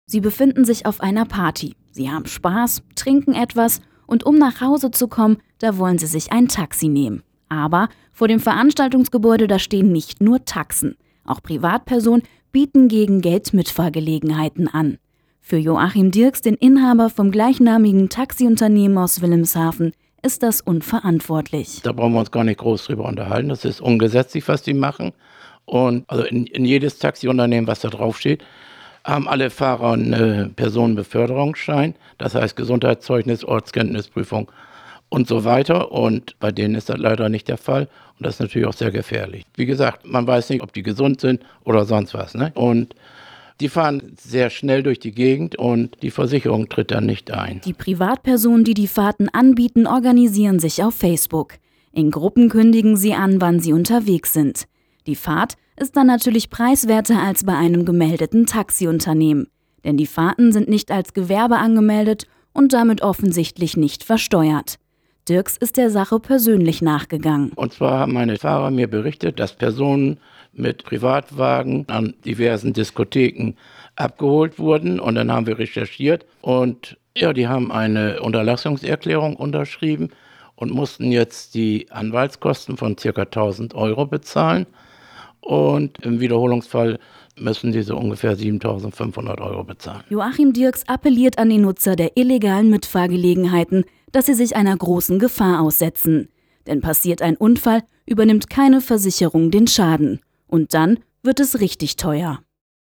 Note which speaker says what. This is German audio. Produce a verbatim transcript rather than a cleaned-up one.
Speaker 1: Sie befinden sich auf einer Party. Sie haben Spaß, trinken etwas und um nach Hause zu kommen, da wollen sie sich ein Taxi nehmen. Aber vor dem Veranstaltungsgebäude, da stehen nicht nur Taxen. Auch Privatpersonen bieten gegen Geld Mitfahrgelegenheiten an. Für Joachim Dirks, den Inhaber vom gleichnamigen Taxiunternehmen aus Wilhelmshaven, ist das unverantwortlich.
Speaker 2: Da brauchen wir uns gar nicht groß drüber unterhalten. Das ist ungesetzlich, was die machen. Und also in, in jedes Taxiunternehmen, was da draufsteht, haben alle Fahrer einen Personenbeförderungsschein. Das heißt Gesundheitszeugnis, Ortskenntnisprüfung und so weiter. Und bei denen ist das leider nicht der Fall. Und das ist natürlich auch sehr gefährlich. Wie gesagt, man weiß nicht, ob die gesund sind oder sonst was, ne? Und die fahren sehr schnell durch die Gegend und die Versicherung tritt dann nicht ein.
Speaker 1: Die Privatpersonen, die die Fahrten anbieten, organisieren sich auf Facebook. In Gruppen kündigen sie an, wann sie unterwegs sind. Die Fahrt ist dann natürlich preiswerter als bei einem gemeldeten Taxiunternehmen. Denn die Fahrten sind nicht als Gewerbe angemeldet und damit offensichtlich nicht versteuert. Dirks ist der Sache persönlich nachgegangen.
Speaker 2: Und zwar haben meine Fahrer mir berichtet, dass Personen mit Privatwagen an diversen Diskotheken abgeholt wurden. Und dann haben wir recherchiert und ja, die haben eine Unterlassungserklärung unterschrieben und mussten jetzt die Anwaltskosten von ca. tausend Euro bezahlen. Und im Wiederholungsfall müssen diese ungefähr siebentausendfünfhundert Euro bezahlen.
Speaker 1: Joachim Dirks appelliert an die Nutzer der illegalen Mitfahrgelegenheiten, dass sie sich einer großen Gefahr aussetzen. Denn passiert ein Unfall, übernimmt keine Versicherung den Schaden. Und dann wird es richtig teuer.